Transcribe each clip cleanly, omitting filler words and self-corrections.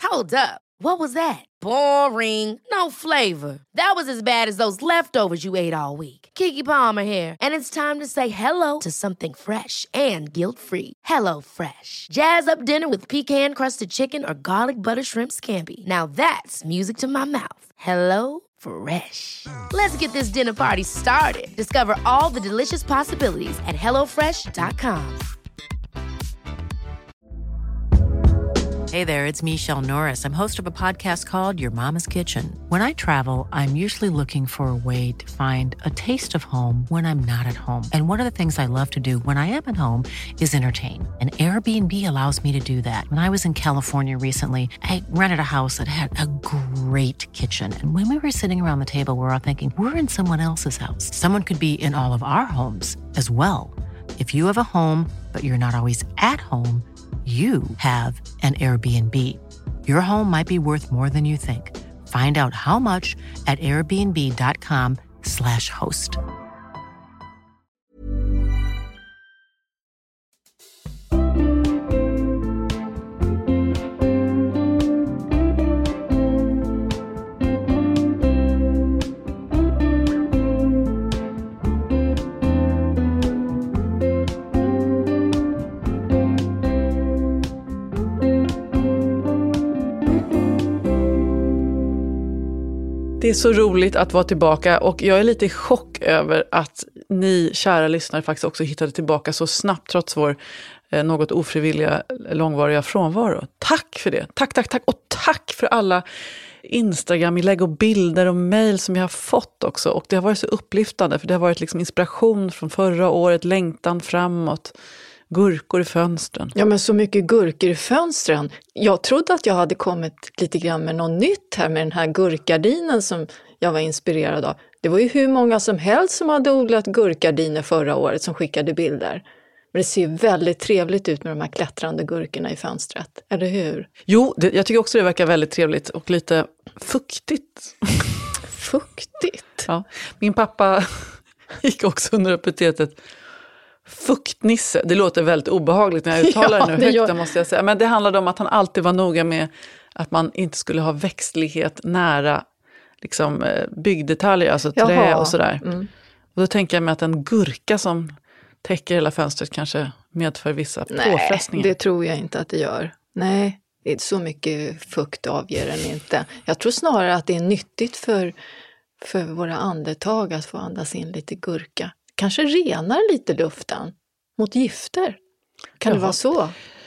Hold up. What was that? Boring. No flavor. That was as bad as those leftovers you ate all week. Keke Palmer here, and it's time to say hello to something fresh and guilt-free. Hello Fresh. Jazz up dinner with pecan-crusted chicken or garlic butter shrimp scampi. Now that's music to my mouth. Hello Fresh. Let's get this dinner party started. Discover all the delicious possibilities at hellofresh.com. Hey there, it's Michelle Norris. I'm host of a podcast called Your Mama's Kitchen. When I travel, I'm usually looking for a way to find a taste of home when I'm not at home. And one of the things I love to do when I am at home is entertain. And Airbnb allows me to do that. When I was in California recently, I rented a house that had a great kitchen. And when we were sitting around the table, we were all thinking, we're in someone else's house. Someone could be in all of our homes as well. If you have a home, but you're not always at home, you have an Airbnb. Your home might be worth more than you think. Find out how much at airbnb.com/host. Det är så roligt att vara tillbaka och jag är lite i chock över att ni kära lyssnare faktiskt också hittade tillbaka så snabbt trots vår något ofrivilliga långvariga frånvaro. Tack för det. Tack. Och tack för alla Instagram-inlägg och bilder och mejl som jag har fått också. Och det har varit så upplyftande för det har varit liksom inspiration från förra året, längtan framåt. Gurkor i fönstren. Ja, men så mycket gurkor i fönstren. Jag trodde att jag hade kommit lite grann med något nytt här med den här gurkgardinen som jag var inspirerad av. Det var ju hur många som helst som hade odlat gurkgardiner förra året som skickade bilder. Men det ser väldigt trevligt ut med de här klättrande gurkorna i fönstret, eller hur? Jo, jag tycker också det verkar väldigt trevligt och lite fuktigt. Fuktigt? Ja, min pappa gick också under epitetet fuktnisse. Det låter väldigt obehagligt när jag uttalar det nu högt, måste jag säga. Men det handlade om att han alltid var noga med att man inte skulle ha växtlighet nära liksom, byggdetaljer, alltså trä och sådär. Mm. Och då tänker jag mig att en gurka som täcker hela fönstret kanske medför vissa påfrestningar. Nej, det tror jag inte att det gör. Nej, det är så mycket fukt avger den inte. Jag tror snarare att det är nyttigt för våra andetag att få andas in lite gurka. Kanske renar lite luften mot gifter. Kan det vara så?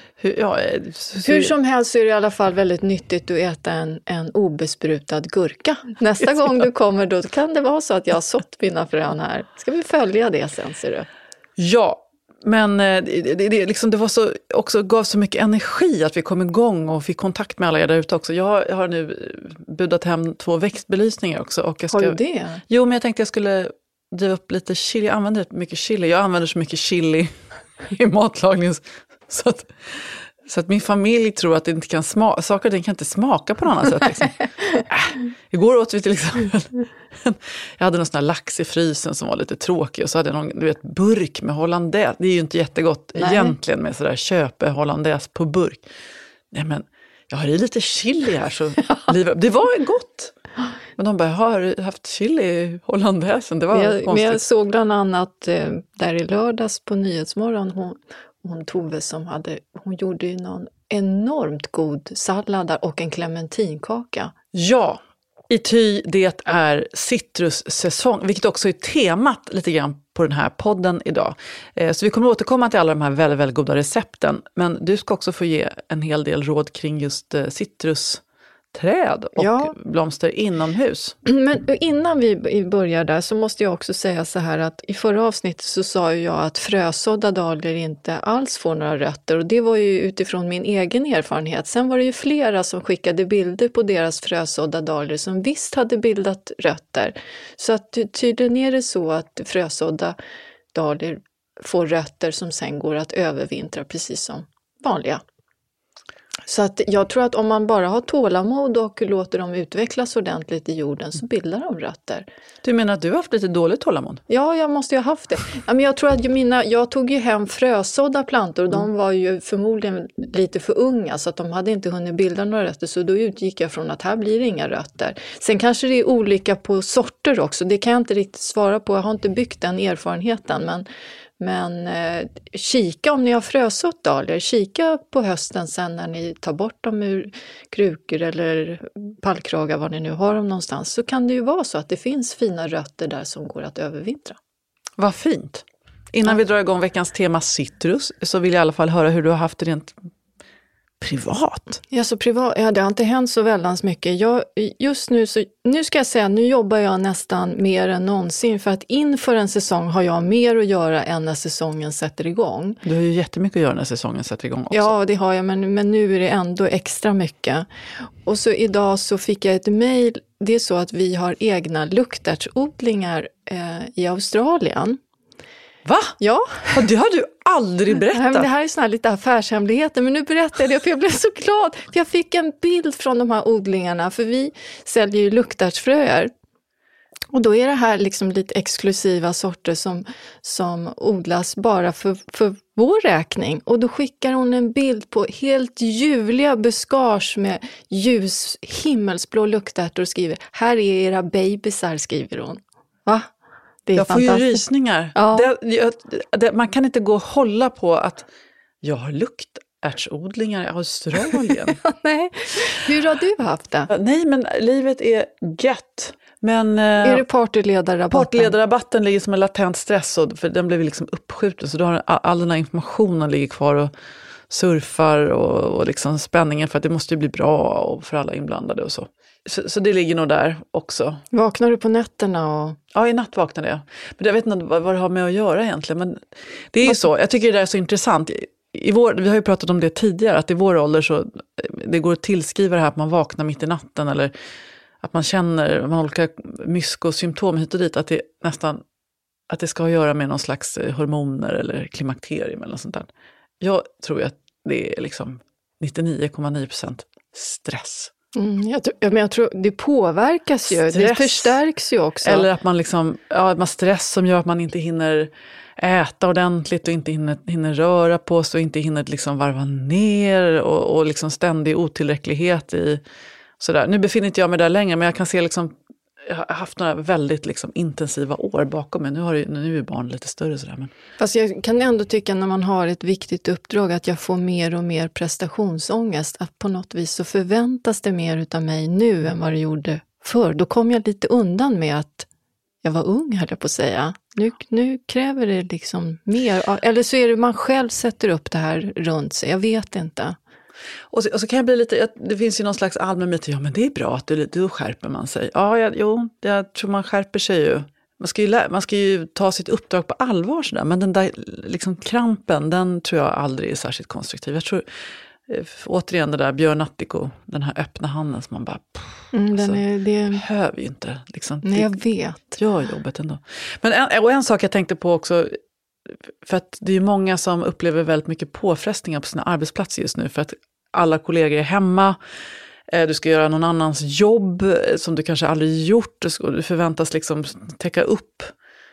Hur som helst så är det i alla fall väldigt nyttigt att äta en obesprutad gurka. Nästa gång du kommer då kan det vara så att jag har sått mina frön här. Ska vi följa det sen, ser du? Ja, men det var så, också gav så mycket energi att vi kom igång och fick kontakt med alla er där ute också. Jag har nu budat hem 2 växtbelysningar också. Och jag ska, har du det? Jo, men jag tänkte jag skulle driva upp lite chili. Jag använder mycket chili. Jag använder så mycket chili i matlagning så att min familj tror att det inte kan saker och ting kan inte smaka på något annat sätt. Liksom. Igår åt vi till exempel jag hade någon sån här lax i frysen som var lite tråkig och så hade jag någon burk med hollandaise. Det är ju inte jättegott egentligen med sådär köpe hollandaise på burk. Nej, men jag har i lite chili här så det var gott. Men de bara, har du haft chili i hollandaisen? Det var konstigt. Men jag såg bland annat där i lördags på Nyhetsmorgon hon Tove hon gjorde ju någon enormt god sallad där och en clementinkaka. Ja, det är citrussäsong, vilket också är temat lite grann på den här podden idag. Så vi kommer återkomma till alla de här väldigt, väldigt goda recepten. Men du ska också få ge en hel del råd kring just citrusträd och blomster inomhus. Men innan vi börjar där så måste jag också säga så här att i förra avsnittet så sa jag att frösådda dahlior inte alls får några rötter, och det var ju utifrån min egen erfarenhet. Sen var det ju flera som skickade bilder på deras frösådda dahlior som visst hade bildat rötter. Så att tydligen är det så att frösådda dahlior får rötter som sen går att övervintra precis som vanliga. Så att jag tror att om man bara har tålamod och låter dem utvecklas ordentligt i jorden så bildar de rötter. Du menar att du har haft lite dåligt tålamod? Ja, jag måste ju ha haft det. Ja, men jag tror att jag tog ju hem frösådda plantor och de var ju förmodligen lite för unga så att de hade inte hunnit bilda några rötter. Så då utgick jag från att här blir det inga rötter. Sen kanske det är olika på sorter också. Det kan jag inte riktigt svara på. Jag har inte byggt den erfarenheten. Men kika om ni har frösått dahlior, kika på hösten sen när ni tar bort dem ur krukor eller pallkragar var ni nu har dem någonstans. Så kan det ju vara så att det finns fina rötter där som går att övervintra. Vad fint. Innan vi drar igång veckans tema citrus så vill jag i alla fall höra hur du har haft det rent privat. Ja, så privat. Ja, det har inte hänt så väldigt mycket. Just nu nu ska jag säga, nu jobbar jag nästan mer än någonsin för att inför en säsong har jag mer att göra än när säsongen sätter igång. Du har ju jättemycket att göra när säsongen sätter igång också. Ja, det har jag, men nu är det ändå extra mycket. Och så idag så fick jag ett mejl. Det är så att vi har egna luktärtsodlingar i Australien. Va? Ja. Det har du aldrig berättat. Nej, men det här är såna här lite affärshemligheter, men nu berättade jag för jag blev så glad. För jag fick en bild från de här odlingarna, för vi säljer ju luktärtsfröer. Och då är det här liksom lite exklusiva sorter som odlas bara för vår räkning. Och då skickar hon en bild på helt ljuvliga buskage med ljus himmelsblå luktärtor och skriver, här är era babysar, skriver hon. Va? Jag får ju rysningar. Ja. Man kan inte gå och hålla på att jag har luktärtsodlingar i Australien. Nej. Hur har du haft det? Nej, men livet är gött. Men, är det partyledarrabatten? Partyledarrabatten ligger som en latent stress, för den blev liksom uppskjuten. Så då har all den här informationen ligger kvar och surfar och liksom spänningen för att det måste ju bli bra och för alla inblandade och så. Så det ligger nog där också. Vaknar du på nätterna? Ja, i natt vaknade jag. Men jag vet inte vad det har med att göra egentligen. Men det är ju så, jag tycker det är så intressant. Vi har ju pratat om det tidigare, att i vår ålder så det går att tillskriva det här att man vaknar mitt i natten eller att man känner, man har olika myskosymptom hit och dit, att det nästan att det ska göra med någon slags hormoner eller klimakterium eller något sånt där. Jag tror ju att det är liksom 99,9% stress. Jag tror det påverkas ju, det förstärks ju också. Eller att man liksom, man stress som gör att man inte hinner äta ordentligt och inte hinner röra på sig och inte hinner liksom varva ner och liksom ständig otillräcklighet i sådär. Nu befinner inte jag mig där längre, men jag kan se liksom, jag har haft några väldigt liksom intensiva år bakom mig. Nu är barn lite större sådär. Men... Fast jag kan ändå tycka när man har ett viktigt uppdrag att jag får mer och mer prestationsångest. Att på något vis så förväntas det mer utav mig nu än vad det gjorde förr. Då kom jag lite undan med att jag var ung, höll jag på att säga. Nu kräver det liksom mer. Eller så är det man själv sätter upp det här runt sig. Jag vet inte. Och så kan jag bli lite, det finns ju någon slags allmän myt, ja men det är bra att då skärper man sig. Jag tror man skärper sig ju. Man ska ju ta sitt uppdrag på allvar sådär, men den där liksom krampen, den tror jag aldrig är särskilt konstruktiv. Jag tror, återigen det där Björn Attiko, den här öppna handen som man bara, det behöver ju inte. Liksom, nej, jag vet. Gör jobbet ändå. Men en sak jag tänkte på också, för att det är ju många som upplever väldigt mycket påfrestningar på sina arbetsplatser just nu, för att alla kollegor är hemma, du ska göra någon annans jobb som du kanske aldrig gjort, och du förväntas liksom täcka upp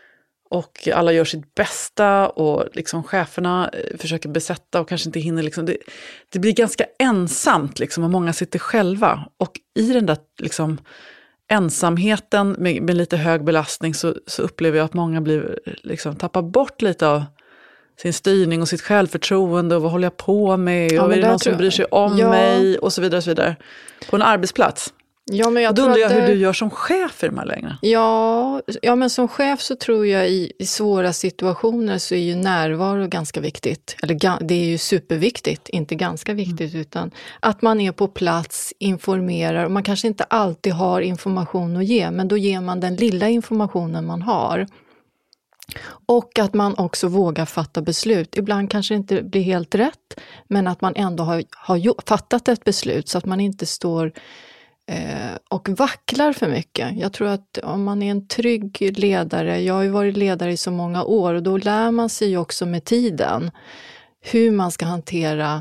och alla gör sitt bästa och liksom cheferna försöker besätta och kanske inte hinner liksom, det blir ganska ensamt liksom, och många sitter själva, och i den där liksom ensamheten med lite hög belastning så upplever jag att många liksom tappar bort lite av sin styrning och sitt självförtroende och vad håller jag på med och är det någon som bryr sig om mig och så vidare och så vidare. På en arbetsplats. Ja, men jag då undrar jag hur du gör som chef i de här längre. Ja, men som chef så tror jag i svåra situationer så är ju närvaro ganska viktigt. Eller det är ju superviktigt, inte ganska viktigt, utan att man är på plats, informerar. Och man kanske inte alltid har information att ge, men då ger man den lilla informationen man har. Och att man också vågar fatta beslut. Ibland kanske det inte blir helt rätt, men att man ändå har fattat ett beslut så att man inte står och vacklar för mycket. Jag tror att om man är en trygg ledare, jag har ju varit ledare i så många år, och då lär man sig också med tiden hur man ska hantera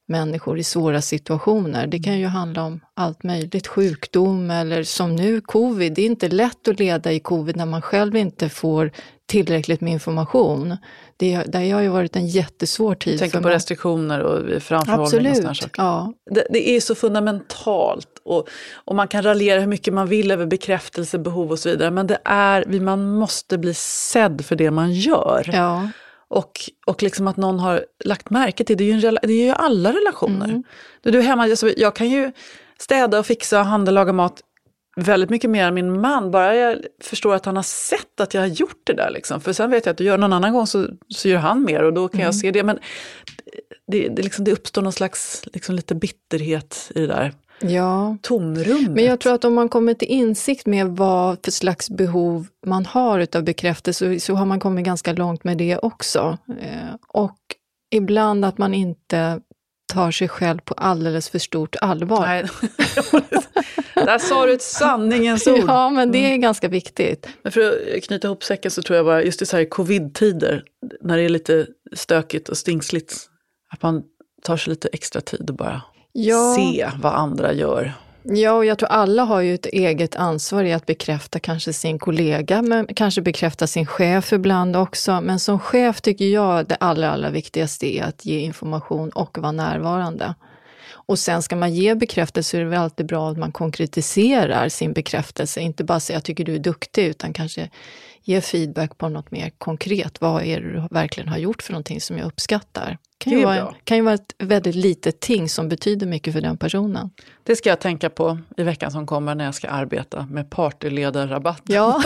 människor i svåra situationer. Det kan ju handla om allt möjligt, sjukdom eller som nu covid. Det är inte lätt att leda i covid när man själv inte får tillräckligt med information. Det har ju varit en jättesvår tid. Tänker på restriktioner och framförhållning och sådana saker. Ja. Det är så fundamentalt och man kan raljera hur mycket man vill över bekräftelsebehov och så vidare, men man måste bli sedd för det man gör. Ja. Och liksom att någon har lagt märke till, det är ju alla relationer. Du är hemma, jag kan ju städa och fixa och handla, laga mat väldigt mycket mer än min man, bara jag förstår att han har sett att jag har gjort det där liksom. För sen vet jag att du gör någon annan gång så gör han mer och då kan jag se det, men det uppstår någon slags liksom lite bitterhet i det där. Ja. Tomrummet. Men jag tror att om man kommer till insikt med vad för slags behov man har utav bekräftelse så har man kommit ganska långt med det också. Och ibland att man inte tar sig själv på alldeles för stort allvar. Nej. Där sa du ett sanningens ord. Ja, men det är ganska viktigt. Men för att knyta ihop säcken så tror jag bara, just i så här covid-tider, när det är lite stökigt och stingsligt, att man tar sig lite extra tid och bara se vad andra gör. Ja, och jag tror alla har ju ett eget ansvar i att bekräfta kanske sin kollega, men kanske bekräfta sin chef ibland också. Men som chef tycker jag det allra viktigaste är att ge information och vara närvarande. Och sen ska man ge bekräftelse så är det väl alltid bra att man konkretiserar sin bekräftelse. Inte bara säga jag tycker du är duktig, utan kanske ge feedback på något mer konkret. Vad är det du verkligen har gjort för någonting som jag uppskattar? Kan ju vara ett väldigt litet ting som betyder mycket för den personen. Det ska jag tänka på i veckan som kommer när jag ska arbeta med partyledarrabatt. Ja.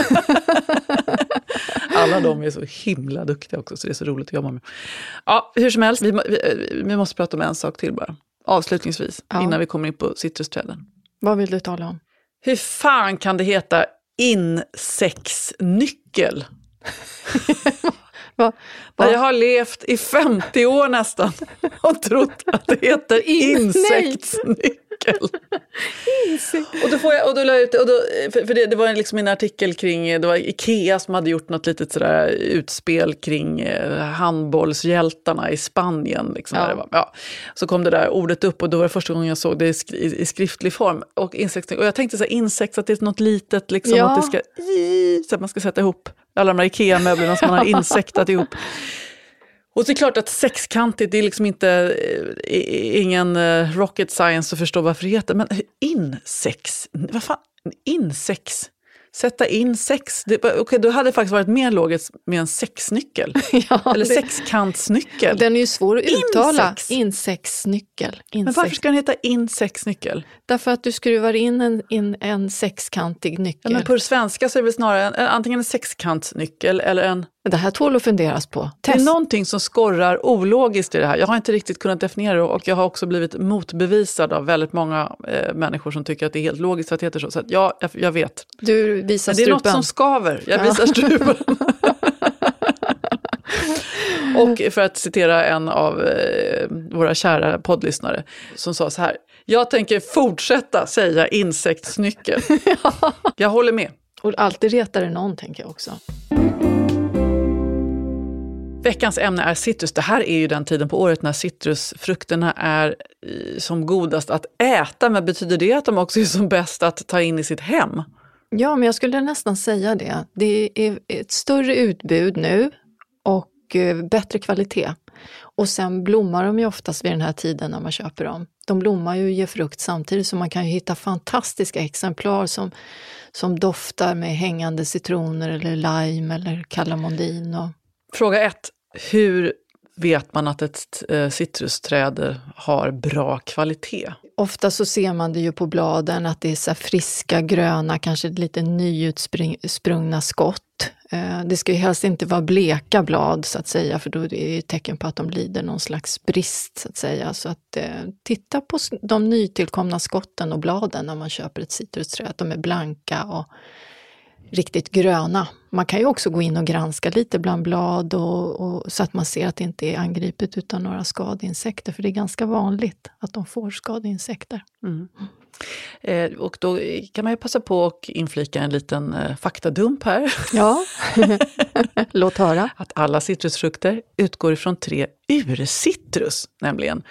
Alla de är så himla duktiga också, så det är så roligt att jobba med. Ja, hur som helst, vi måste prata om en sak till bara. Avslutningsvis, innan vi kommer in på citrusträden. Vad vill du tala om? Hur fan kan det heta insexnyckel? Jag har levt i 50 år nästan och trott att det heter insektsnyckel. Och då la jag ut, för det var liksom en artikel kring, det var Ikea som hade gjort något litet sådär utspel kring handbollshjältarna i Spanien liksom, där det var. Så kom det där ordet upp och då var det första gången jag såg det i skriftlig form och jag tänkte så här, insekt, att det är något litet liksom, att det ska så att man ska sätta ihop alla de här Ikea-möblerna som man har insektat ihop. Och det är klart att sexkantigt, det är liksom inte ingen rocket science att förstå varför det heter. Men vad fan, insex? Sätta in sex. Okej, då hade det faktiskt varit mer logiskt med en sexnyckel. Eller sexkantsnyckel. Den är ju svår att uttala. Insexnyckel. Men varför ska den heta insexnyckel? Därför att du skruvar in en sexkantig nyckel. Ja, men på svenska så är det väl snarare antingen en sexkantsnyckel eller en... Det här tål att funderas på. Det är någonting som skorrar ologiskt i det här. Jag har inte riktigt kunnat definiera det och jag har också blivit motbevisad av väldigt många människor som tycker att det är helt logiskt att det heter så. Så att jag vet. Du visar strupen. Det är något som skaver. Jag visar strupen. Och för att citera en av våra kära poddlyssnare som sa så här: jag tänker fortsätta säga insektsnyckel. Jag håller med. Och alltid retar det någon, tänker jag också. Veckans ämne är citrus. Det här är ju den tiden på året när citrusfrukterna är som godast att äta. Men betyder det att de också är som bäst att ta in i sitt hem? Ja, men jag skulle nästan säga det. Det är ett större utbud nu och bättre kvalitet. Och sen blommar de ju oftast vid den här tiden när man köper dem. De blommar ju och ger frukt samtidigt, så man kan ju hitta fantastiska exemplar som doftar med hängande citroner eller lime eller kalamondin. Fråga 1. Hur vet man att ett citrusträd har bra kvalitet? Ofta så ser man det ju på bladen att det är så här friska, gröna, kanske lite nyutsprungna skott. Det ska ju helst inte vara bleka blad så att säga, för då är det ett tecken på att de lider någon slags brist så att säga. Så att titta på de nytillkomna skotten och bladen när man köper ett citrusträd. De är blanka och riktigt gröna. Man kan ju också gå in och granska lite bland blad och så att man ser att det inte är angripet utan några skadeinsekter. För det är ganska vanligt att de får skadeinsekter. Mm. Och då kan man ju passa på att inflika en liten faktadump här. Ja, låt höra. Att alla citrusfrukter utgår ifrån 3 urcitrus, nämligen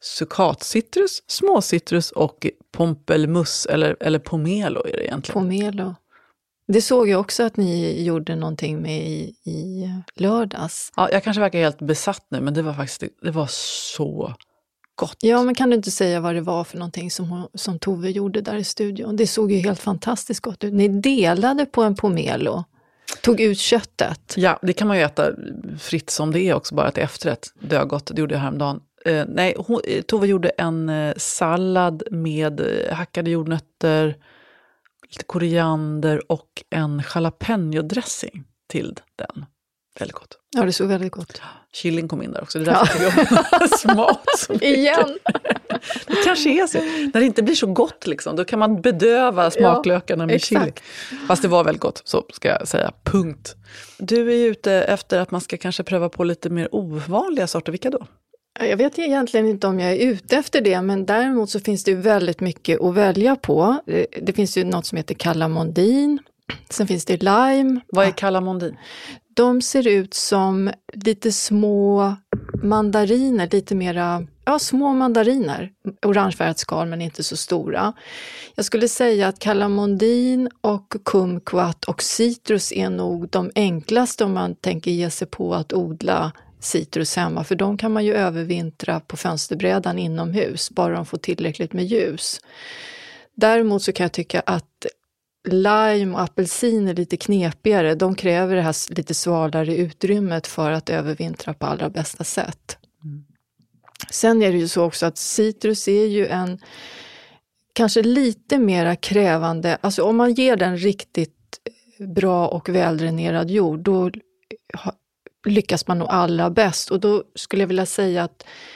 succatcitrus, småcitrus och pompelmus eller pomelo är det egentligen. Pomelo. Det såg jag också att ni gjorde någonting med i lördags. Ja, jag kanske verkar helt besatt nu, men det var så gott. Ja, men kan du inte säga vad det var för någonting som Tove gjorde där i studion? Det såg ju helt fantastiskt gott ut. Ni delade på en pomelo. Tog ut köttet. Ja, det kan man ju äta fritt som det är också, bara till efterrätt. Dögott, det gjorde jag häromdagen. Tove gjorde en sallad med hackade jordnötter, lite koriander och en jalapeno-dressing till den. Väldigt gott. Ja, det såg väldigt gott. Chilin kom in där också. Det är därför jag smak så mycket. Igen. Det kanske är så. När det inte blir så gott liksom, då kan man bedöva smaklökarna med chili. Fast det var väldigt gott, så ska jag säga. Punkt. Du är ute efter att man ska kanske pröva på lite mer ovanliga sorter. Vilka då? Jag vet egentligen inte om jag är ute efter det, men däremot så finns det ju väldigt mycket att välja på. Det finns ju något som heter calamondin. Sen finns det lime. Vad är calamondin? De ser ut som lite små mandariner, lite mera, små mandariner. Orangefärgat skal men inte så stora. Jag skulle säga att calamondin och kumquat och citrus är nog de enklaste om man tänker ge sig på att odla citrus hemma. För de kan man ju övervintra på fönsterbrädan inomhus, bara de får tillräckligt med ljus. Däremot så kan jag tycka att lime och apelsin är lite knepigare. De kräver det här lite svalare utrymmet för att övervintra på allra bästa sätt. Sen är det ju så också att citrus är ju en kanske lite mera krävande, alltså om man ger den riktigt bra och väldränerad jord, då lyckas man nog allra bäst. Och då skulle jag vilja säga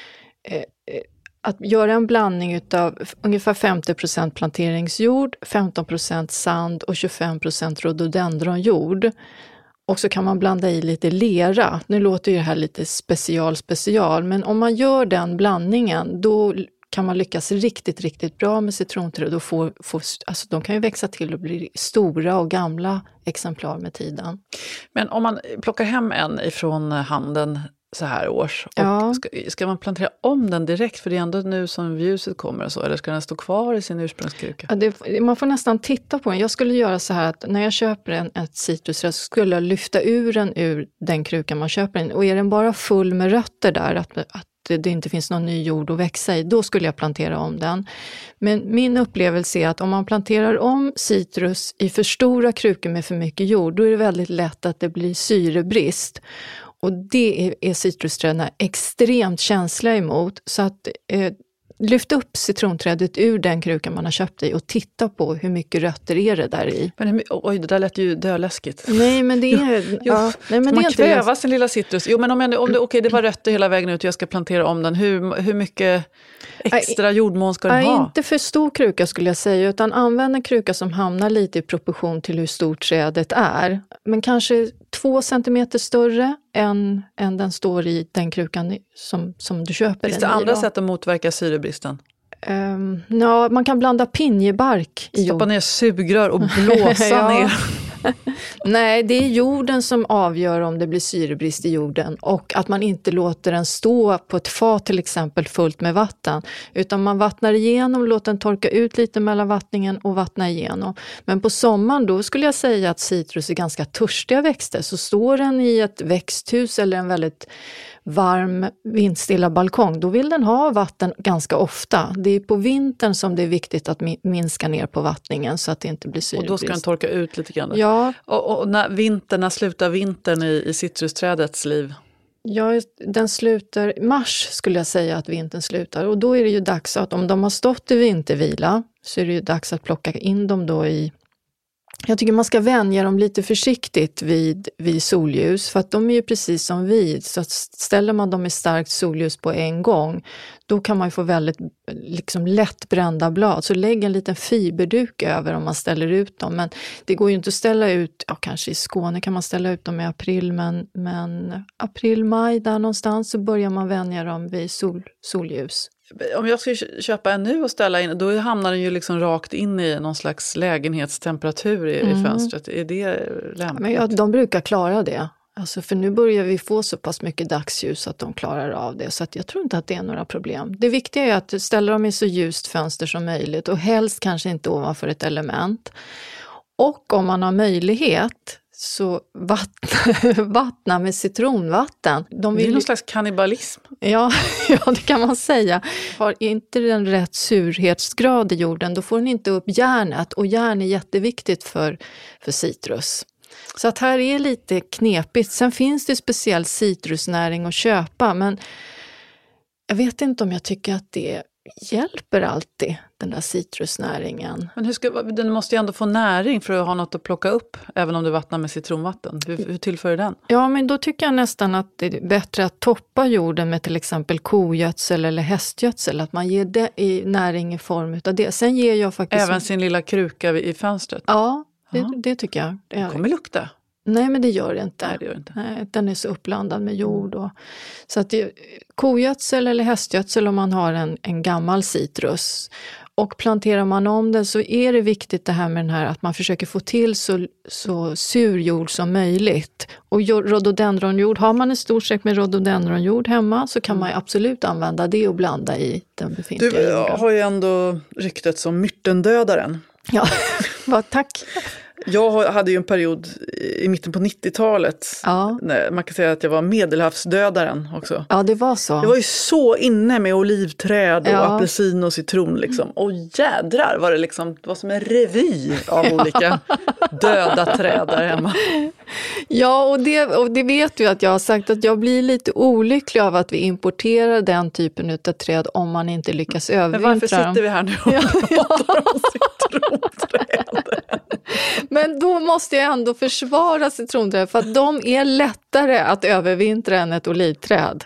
att göra en blandning utav ungefär 50% planteringsjord, 15% sand och 25% rhododendronjord. Och så kan man blanda i lite lera. Nu låter ju det här lite special, men om man gör den blandningen, då kan man lyckas riktigt, riktigt bra med citronträd och alltså de kan ju växa till och bli stora och gamla exemplar med tiden. Men om man plockar hem en ifrån handeln så här års, och ska man plantera om den direkt, för det är ändå nu som ljuset kommer och så, eller ska den stå kvar i sin ursprungskruka? Ja, man får nästan titta på den. Jag skulle göra så här att när jag köper ett citrusträd så skulle jag lyfta ur den ur den krukan man köper den, och är den bara full med rötter där, att det inte finns någon ny jord att växa i, då skulle jag plantera om den. Men min upplevelse är att om man planterar om citrus i för stora krukor med för mycket jord, då är det väldigt lätt att det blir syrebrist. Och det är citrusträden extremt känsliga emot. Så att lyft upp citronträdet ur den krukan man har köpt i och titta på hur mycket rötter är det där i. Men oj, det där lät ju döläskigt. Nej, men det är... nej, men man det är kväva sin lilla citrus. Jo, men om det var rötter hela vägen ut och jag ska plantera om den, hur mycket extra jordmån ska den ha? Inte för stor kruka skulle jag säga, utan använd en kruka som hamnar lite i proportion till hur stort trädet är. Men kanske 2 centimeter större än den står i den krukan som du köper. Finns det andra sätt att motverka syrebristen? Man kan blanda pinjebark i jord. Stoppa ner sugrör och blåsa ner. Nej, det är jorden som avgör om det blir syrebrist i jorden, och att man inte låter den stå på ett fat till exempel fullt med vatten, utan man vattnar igenom, låter den torka ut lite mellan vattningen och vattna igenom. Men på sommaren då skulle jag säga att citrus är ganska törstiga växter, så står den i ett växthus eller en väldigt varm vindstilla balkong, då vill den ha vatten ganska ofta. Det är på vintern som det är viktigt att minska ner på vattningen så att det inte blir syrebrist. Och då ska den torka ut lite grann. Ja. Och när slutar vintern i citrusträdets liv? Ja, den slutar mars skulle jag säga att vintern slutar. Och då är det ju dags att om de har stått i vintervila så är det ju dags att plocka in dem då i... Jag tycker man ska vänja dem lite försiktigt vid solljus, för att de är ju precis som vi, så att ställer man dem i starkt solljus på en gång, då kan man ju få väldigt lätt brända blad. Så lägg en liten fiberduk över om man ställer ut dem, men det går ju inte att ställa ut, kanske i Skåne kan man ställa ut dem i april, men april, maj där någonstans så börjar man vänja dem vid solljus. Om jag ska köpa en nu och ställa in, då hamnar den ju rakt in i någon slags lägenhetstemperatur i fönstret. Är det lämpligt? Men de brukar klara det. Alltså för nu börjar vi få så pass mycket dagsljus att de klarar av det. Så att jag tror inte att det är några problem. Det viktiga är att ställa dem i så ljust fönster som möjligt. Och helst kanske inte ovanför ett element. Och om man har möjlighet så vattna med citronvatten. Det är någon slags kannibalism. Ja, det kan man säga. Har inte den rätt surhetsgrad i jorden, då får den inte upp järnet. Och järn är jätteviktigt för citrus. Så att här är lite knepigt. Sen finns det speciell citrusnäring att köpa, men jag vet inte om jag tycker att det hjälper alltid, den där citrusnäringen. Men den måste ju ändå få näring för att ha något att plocka upp, även om du vattnar med citronvatten. Hur tillför den? Ja, men då tycker jag nästan att det är bättre att toppa jorden med till exempel kogödsel eller hästgödsel. Att man ger det i näring i form av det. Sen ger jag faktiskt... Även sin lilla kruka i fönstret? Ja, det tycker jag. Det kommer lukta. Nej, men det gör det inte. Nej, det gör det inte. Nej, den är så uppblandad med jord. Så att kogödsel eller hästgödsel om man har en gammal citrus. Och planterar man om den så är det viktigt det här med den här att man försöker få till så sur jord som möjligt. Och rhododendronjord, har man en stor säck med rhododendronjord hemma så kan man absolut använda det och blanda i den befintliga jorden. Du har ju ändå ryktet som myrtendödaren. Ja, tack. Jag hade ju en period i mitten på 90-talet. Ja. Man kan säga att jag var medelhavsdödaren också. Ja, det var så. Jag var ju så inne med olivträd och apelsin och citron liksom. Och jädrar var det liksom, det var som en revy av olika döda träd där hemma. Ja, och det vet du att jag har sagt att jag blir lite olycklig av att vi importerar den typen av träd om man inte lyckas övervintra. Men varför sitter vi här nu och pratar om citronträd? Men då måste jag ändå försvara citronträd för att de är lättare att övervintra än ett olivträd.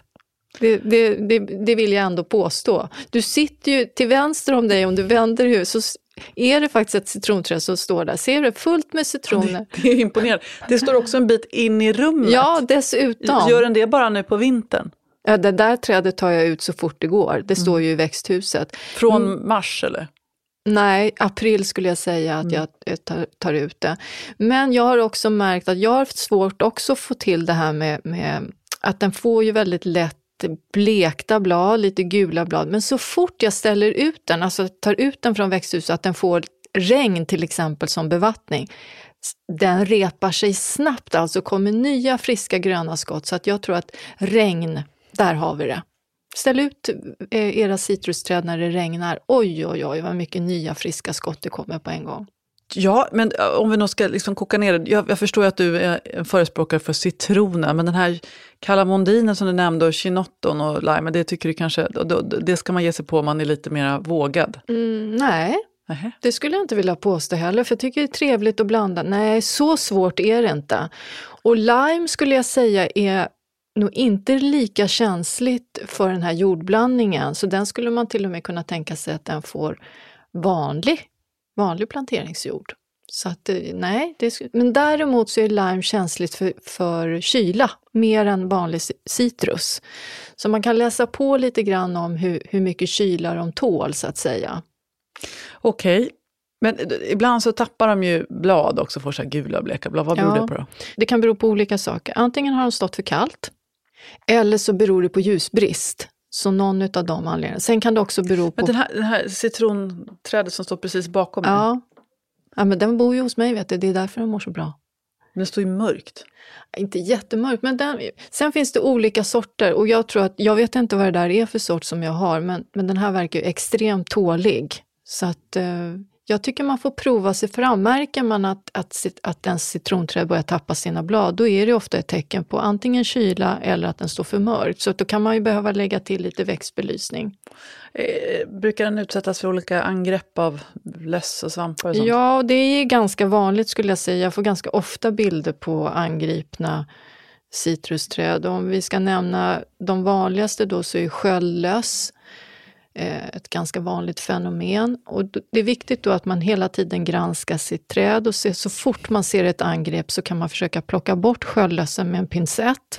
Det vill jag ändå påstå. Du sitter ju till vänster om dig, om du vänder huvudet så är det faktiskt ett citronträd som står där. Ser du fullt med citroner? Det är imponerande. Det står också en bit in i rummet. Ja, dessutom. Gör den det bara nu på vintern? Ja, det där trädet tar jag ut så fort det går. Det står ju i växthuset. Från mars eller? Nej, april skulle jag säga att jag tar ut det. Men jag har också märkt att jag har haft svårt också att få till det här med att den får ju väldigt lätt blekta blad, lite gula blad. Men så fort jag ställer ut den, alltså tar ut den från växthuset, att den får regn till exempel som bevattning. Den repar sig snabbt, alltså kommer nya friska gröna skott. Så att jag tror att regn, där har vi det. Ställ ut era citrusträd när det regnar. Oj, vad mycket nya friska skott det kommer på en gång. Ja, men om vi nog ska liksom koka ner det. Jag förstår att du är en förespråkare för citroner, men den här kalamondinen som du nämnde och chinotton och lime, det tycker du kanske, det ska man ge sig på om man är lite mer vågad? Nej, det skulle jag inte vilja påstå heller, för jag tycker det är trevligt att blanda. Nej, så svårt är det inte. Och lime skulle jag säga är nog inte lika känsligt för den här jordblandningen, så den skulle man till och med kunna tänka sig att den får vanlig planteringsjord. Så att nej, men däremot så är lime känsligt för kyla mer än vanlig citrus. Så man kan läsa på lite grann om hur mycket kyla de tål så att säga. Okej. Men ibland så tappar de ju blad också, får så här gula och bleka blad. Vad beror det på då? Det kan bero på olika saker. Antingen har de stått för kallt eller så beror det på ljusbrist. Så någon av de anledningarna. Sen kan det också bero på... Men den här citronträdet som står precis bakom mig. Ja, men den bor ju hos mig, vet du. Det är därför den mår så bra. Den står ju mörkt. Inte jättemörkt, men sen finns det olika sorter. Och jag tror att, jag vet inte vad det där är för sort som jag har. Men den här verkar ju extremt tålig. Så att jag tycker man får prova sig fram. Märker man att en citronträd börjar tappa sina blad, då är det ofta ett tecken på antingen kyla eller att den står för mörkt. Så då kan man ju behöva lägga till lite växtbelysning. Brukar den utsättas för olika angrepp av löss och svampar och sånt? Ja, det är ganska vanligt skulle jag säga. Jag får ganska ofta bilder på angripna citrusträd. Om vi ska nämna de vanligaste då, så är sköldlöss ett ganska vanligt fenomen. Och det är viktigt då att man hela tiden granskar sitt träd och ser, så fort man ser ett angrepp så kan man försöka plocka bort sköldlössen med en pincett.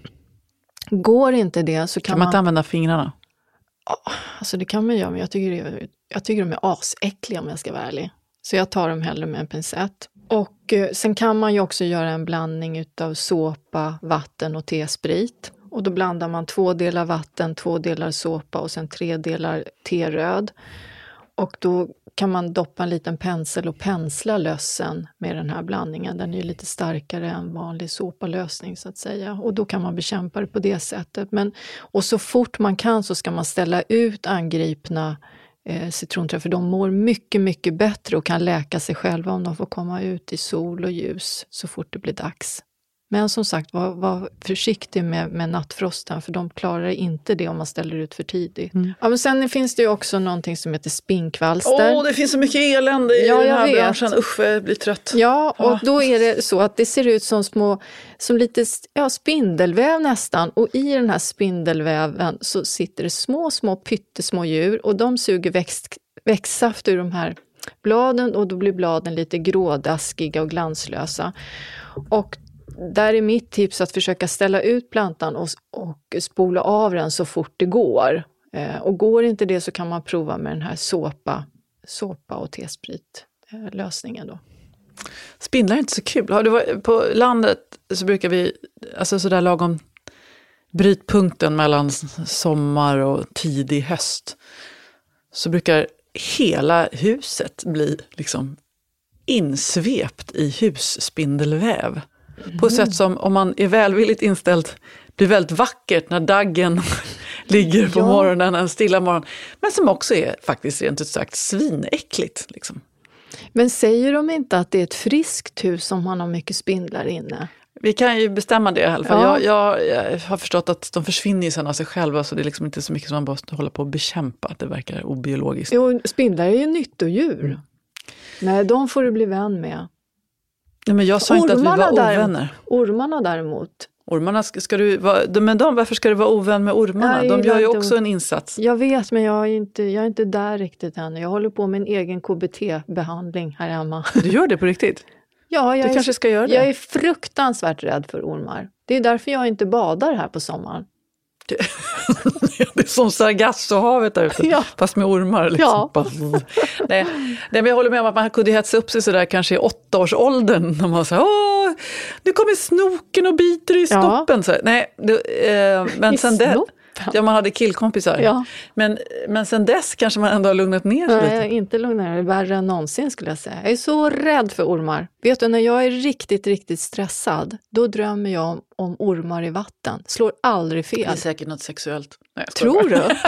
Går inte det så kan man inte använda fingrarna? Alltså det kan man göra, men jag tycker de är asäckliga om jag ska vara ärlig. Så jag tar dem hellre med en pincett. Och sen kan man ju också göra en blandning utav såpa, vatten och tesprit. Och då blandar man 2 delar vatten, 2 delar såpa och sen 3 delar teröd. Och då kan man doppa en liten pensel och pensla lössen med den här blandningen. Den är ju lite starkare än vanlig såpalösning så att säga. Och då kan man bekämpa det på det sättet. Och så fort man kan så ska man ställa ut angripna citronträd. För de mår mycket, mycket bättre och kan läka sig själva om de får komma ut i sol och ljus så fort det blir dags. Men som sagt, var försiktig med nattfrosten för de klarar inte det om man ställer ut för tidigt. Ja, men sen finns det ju också någonting som heter spinkvalster. Det finns så mycket elände i den här branschen. Usch, jag blir trött. Ja, och då är det så att det ser ut som lite spindelväv nästan. Och i den här spindelväven så sitter det små pyttesmå djur och de suger växtsaft ur de här bladen och då blir bladen lite grådaskiga och glanslösa. Och där är mitt tips att försöka ställa ut plantan och spola av den så fort det går. Och går inte det så kan man prova med den här såpa och tesprit lösningen då. Spindlar är inte så kul. På landet så brukar vi, alltså sådär lagom brytpunkten mellan sommar och tidig höst, så brukar hela huset bli liksom insvept i husspindelväv. På ett sätt som, om man är välvilligt inställd, blir väldigt vackert när daggen ligger på morgonen, en stilla morgon. Men som också är faktiskt rent ut sagt svinäckligt. Liksom. Men säger de inte att det är ett friskt hus om man har mycket spindlar inne? Vi kan ju bestämma det i alla fall. Ja. Jag har förstått att de försvinner ju sen av sig själva, så det är liksom inte så mycket som man måste hålla på att bekämpa. Att det verkar obiologiskt. Jo, spindlar är ju nyttodjur. Nej, de får du bli vän med. Nej, men jag sa inte att vi var ovänner. Ormarna däremot. Ormarna ska du vara, men varför ska du vara ovän med ormarna? Nej, de gör ju också en insats. Jag vet, men jag är inte där riktigt än. Jag håller på med en egen KBT-behandling här hemma. Du gör det på riktigt? Ja, du kanske ska göra det. Jag är fruktansvärt rädd för ormar. Det är därför jag inte badar här på sommaren. Det är som Sargassohavet där ute, fast med ormar. Liksom. Ja. Nej, men jag håller med om att man kunde hetsa upp sig sådär kanske i 8-årsåldern. När man säger, nu kommer snoken och biter i stoppen. Så, nej, men sen det... Ja, man hade killkompisar. Ja. Men sen dess kanske man ändå har lugnat ner sig lite. Nej, inte lugnat ner. Värre än någonsin skulle jag säga. Jag är så rädd för ormar. Vet du, när jag är riktigt, riktigt stressad, då drömmer jag om ormar i vatten. Slår aldrig fel. Det är säkert något sexuellt. Nej, tror du? Jag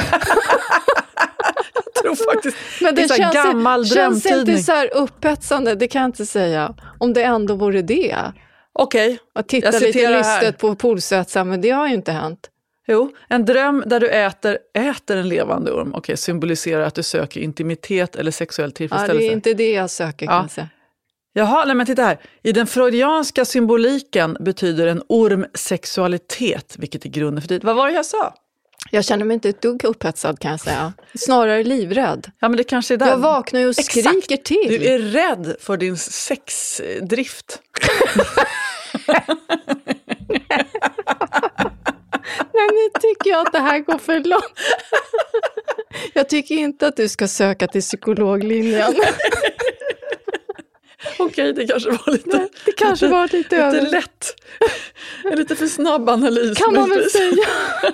tror faktiskt. Men det känns, gammal känns inte så här upphetsande, det kan jag inte säga. Om det ändå vore det. Okej. Att titta lite lystet på polsötsa, men det har ju inte hänt. Jo, en dröm där du äter en levande orm. Okej, symboliserar att du söker intimitet eller sexuell tillfredsställelse. Ja, det är inte det jag söker kan jag säga. Jaha, nej men titta här. I den freudianska symboliken betyder en orm sexualitet, vilket är grunden för det. Vad var det jag sa? Jag känner mig inte ett dugg upphetsad kan jag säga. Snarare livrädd. Ja, men det kanske är där. Jag vaknar ju och skriker till. Du är rädd för din sexdrift. Nej, nu tycker jag att det här går för långt. Jag tycker inte att du ska söka till psykologlinjen. Okej, det kanske var lite... Nej, det kanske var lite lätt. En lite för snabb analys. Kan man väl säga.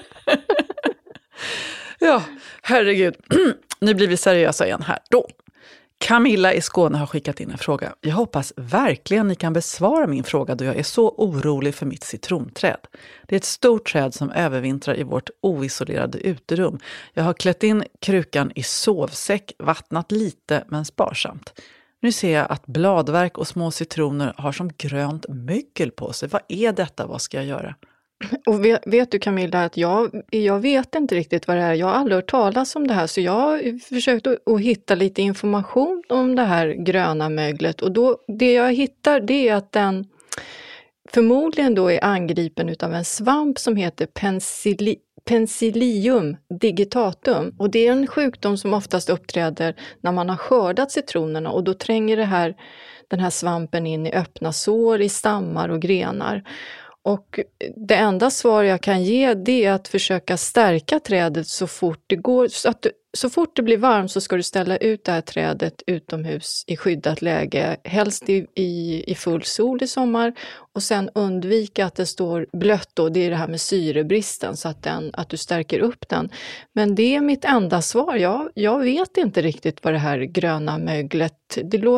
Ja, herregud. Nu blir vi seriösa igen här. Då. Camilla i Skåne har skickat in en fråga. Jag hoppas verkligen ni kan besvara min fråga då jag är så orolig för mitt citronträd. Det är ett stort träd som övervintrar i vårt oisolerade uterum. Jag har klätt in krukan i sovsäck, vattnat lite men sparsamt. Nu ser jag att bladverk och små citroner har som grönt mögel på sig. Vad är detta? Vad ska jag göra? Och vet du Camilla att jag vet inte riktigt vad det är. Jag har aldrig hört talas om det här så jag har försökt att hitta lite information om det här gröna möglet. Och då, det jag hittar det är att den förmodligen då är angripen utav en svamp som heter Penicillium digitatum. Och det är en sjukdom som oftast uppträder när man har skördat citronerna och då tränger den här svampen in i öppna sår, i stammar och grenar. Och det enda svar jag kan ge, det är att försöka stärka trädet så fort det går. Så fort det blir varmt så ska du ställa ut det här trädet utomhus i skyddat läge. Helst i full sol i sommar. Och sen undvika att det står blött då. Det är det här med syrebristen, så att du stärker upp den. Men det är mitt enda svar. Jag vet inte riktigt vad det här gröna möglet...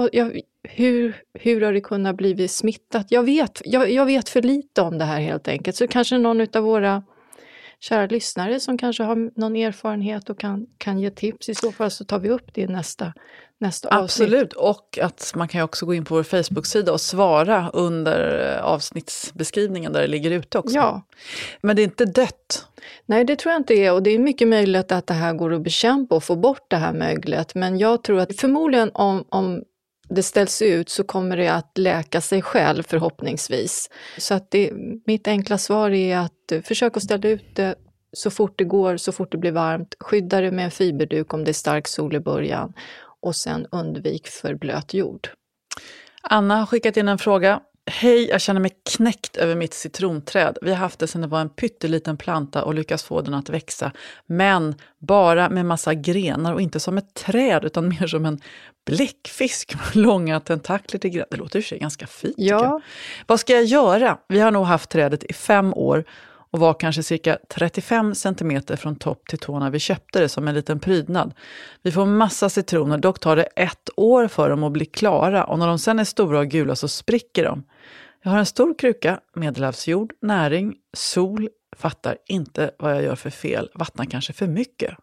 Hur har det kunnat bli smittat? Jag vet för lite om det här helt enkelt. Så kanske någon av våra kära lyssnare som kanske har någon erfarenhet och kan ge tips. I så fall så tar vi upp det i nästa avsnitt. Absolut, och att man kan ju också gå in på vår Facebook-sida och svara under avsnittsbeskrivningen där det ligger ute också. Ja. Men det är inte dött. Nej, det tror jag inte är, och det är mycket möjligt att det här går att bekämpa och få bort det här möglet. Men jag tror att förmodligen om det ställs ut så kommer det att läka sig själv förhoppningsvis. Så att mitt enkla svar är att försöka ställa ut det så fort det går, så fort det blir varmt. Skydda det med en fiberduk om det är stark sol i början och sen undvik för blöt jord. Anna har skickat in en fråga. Hej, jag känner mig knäckt över mitt citronträd. Vi har haft det sedan det var en pytteliten planta och lyckats få den att växa. Men bara med massa grenar och inte som ett träd utan mer som en bläckfisk med långa tentakler till grenar. Det låter ju sig ganska fint. Ja. Vad ska jag göra? Vi har nog haft trädet i 5 år och var kanske cirka 35 centimeter från topp till tå när vi köpte det som en liten prydnad. Vi får massa citroner, dock tar det 1 år för dem att bli klara och när de sen är stora och gula så spricker de. Jag har en stor kruka, medelhavsjord, näring, sol, fattar inte vad jag gör för fel, vattnar kanske för mycket.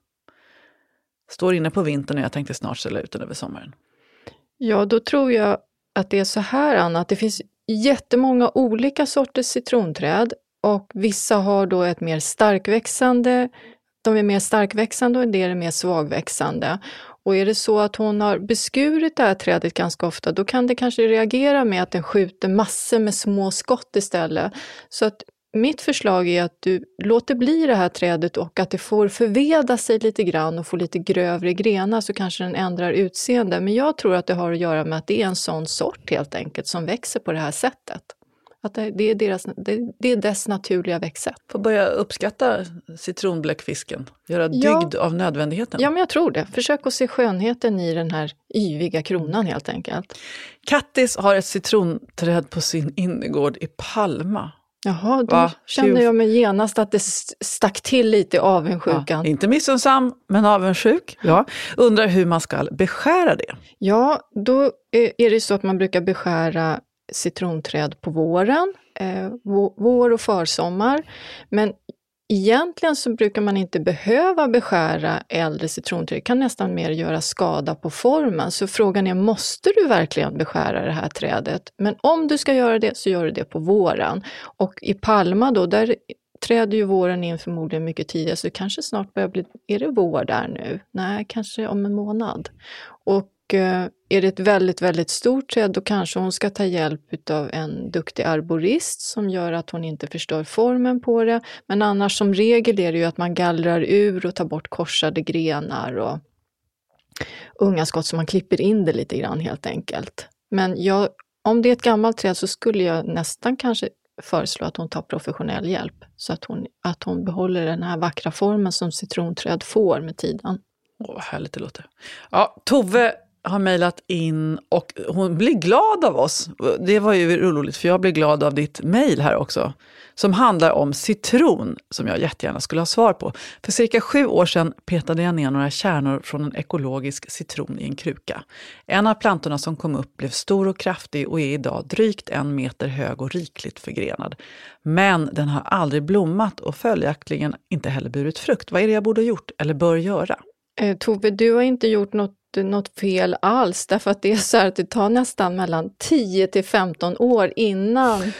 Står inne på vintern och jag tänkte snart ställa ut den över sommaren. Ja, då tror jag att det är så här, Anna, att det finns jättemånga olika sorters citronträd. Och vissa har då ett mer starkväxande, de är mer starkväxande och en del är mer svagväxande. Och är det så att hon har beskurit det här trädet ganska ofta, då kan det kanske reagera med att den skjuter massor med små skott istället. Så att mitt förslag är att du låter bli det här trädet och att det får förveda sig lite grann och få lite grövre grenar så kanske den ändrar utseende. Men jag tror att det har att göra med att det är en sån sort helt enkelt som växer på det här sättet. Att det är dess naturliga växtsätt. Får börja uppskatta citronbläckfisken. Göra dygd av nödvändigheten. Ja, men jag tror det. Försök att se skönheten i den här yviga kronan helt enkelt. Kattis har ett citronträd på sin innergård i Palma. Jaha, då kände jag mig genast att det stack till lite i avundsjukan. Ja, inte missunnsam, men avundsjuk. Ja. Undrar hur man ska beskära det. Ja, då är det så att man brukar beskära citronträd på våren, vår och försommar. Men egentligen så brukar man inte behöva beskära äldre citronträd. Det kan nästan mer göra skada på formen. Så frågan är, måste du verkligen beskära det här trädet? Men om du ska göra det så gör du det på våren. Och i Palma då, där träder ju våren in förmodligen mycket tidigare. Så kanske snart börjar bli, är det vår där nu? Nej, kanske om en månad. Och är det ett väldigt, väldigt stort träd, då kanske hon ska ta hjälp av en duktig arborist som gör att hon inte förstör formen på det. Men annars som regel är det ju att man gallrar ur och tar bort korsade grenar och unga skott, så man klipper in det lite grann helt enkelt. Men om det är ett gammalt träd så skulle jag nästan kanske föreslå att hon tar professionell hjälp så att hon behåller den här vackra formen som citronträd får med tiden. Härligt det låter. Ja, Tove har mejlat in och hon blir glad av oss. Det var ju roligt för jag blir glad av ditt mejl här också. Som handlar om citron som jag jättegärna skulle ha svar på. För cirka 7 år sedan petade jag ner några kärnor från en ekologisk citron i en kruka. En av plantorna som kom upp blev stor och kraftig och är idag drygt 1 meter hög och rikligt förgrenad. Men den har aldrig blommat och följaktligen inte heller burit frukt. Vad är det jag borde ha gjort eller bör göra? Tove, du har inte gjort något fel alls, därför att det är så här att det tar nästan mellan 10 till 15 år innan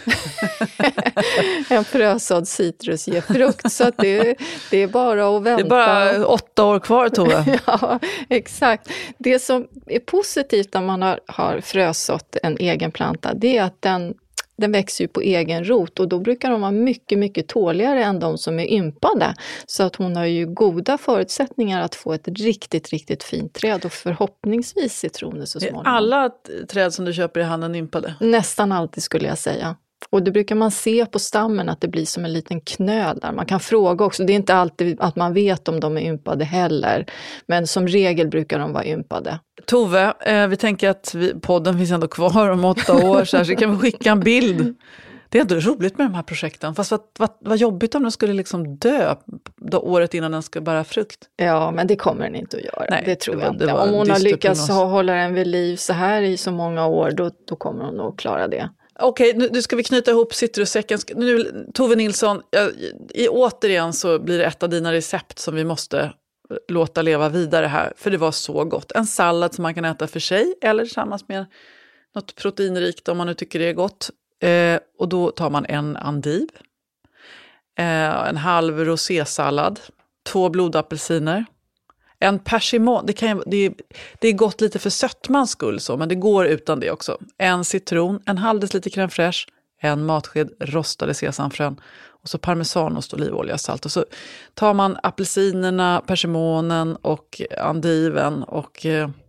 en frösådd citrus ger frukt, så att det är bara att vänta. Det är bara 8 år kvar, Tove. Ja, exakt. Det som är positivt när man har frösått en egen planta, det är att den växer ju på egen rot och då brukar de vara mycket, mycket tåligare än de som är ympade. Så att hon har ju goda förutsättningar att få ett riktigt, riktigt fint träd och förhoppningsvis citroner så småningom. Är alla träd som du köper i handeln ympade? Nästan alltid skulle jag säga. Och det brukar man se på stammen att det blir som en liten knöl där. Man kan fråga också, det är inte alltid att man vet om de är ympade heller. Men som regel brukar de vara ympade. Tove, vi tänker att podden finns ändå kvar om 8 år så kan vi skicka en bild. Det är ändå roligt med de här projekten. Fast vad jobbigt om den skulle liksom dö då året innan den ska bära frukt. Ja, men det kommer den inte att göra. Nej, det tror jag inte. Om hon har lyckats hålla den vid liv så här i så många år, då kommer hon nog klara det. Okej, nu ska vi knyta ihop citrussäcken. Nu, Tove Nilsson, återigen så blir det ett av dina recept som vi måste låta leva vidare här. För det var så gott. En sallad som man kan äta för sig eller tillsammans med något proteinrikt om man nu tycker det är gott. Och då tar man en endiv, en halv rosésallad, 2 blodapelsiner, en persimon, det är gott lite för sötmans skull så, men det går utan det också. En citron, en halv deciliter crème fraîche, en matsked rostade sesamfrön och så parmesanost, olivolja, salt. Och så tar man apelsinerna, persimonen och endiven och